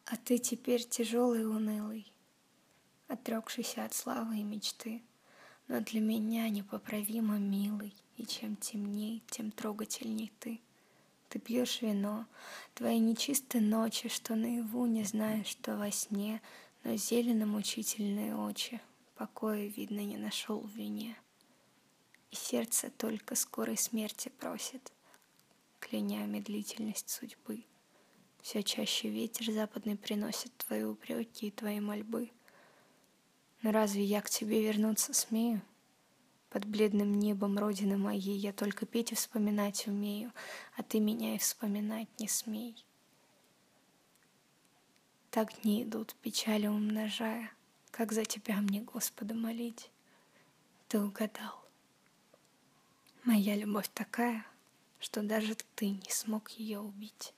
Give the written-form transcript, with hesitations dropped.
А ты теперь тяжелый и унылый, отрекшийся от славы и мечты, но для меня непоправимо милый, и чем темней, тем трогательней ты. Ты пьешь вино, твои нечистые ночи, что наяву не знаешь, что во сне, но зелено мучительные очи, покоя, видно, не нашел в вине. И сердце только скорой смерти просит, кляня медлительность судьбы. Все чаще ветер западный приносит твои упреки и твои мольбы. Но разве я к тебе вернуться смею? Под бледным небом родины моей я только петь и вспоминать умею, а ты меня и вспоминать не смей. Так дни идут, печали умножая, как за тебя мне, Господа, молить. Ты угадал. Моя любовь такая, что даже ты не смог ее убить.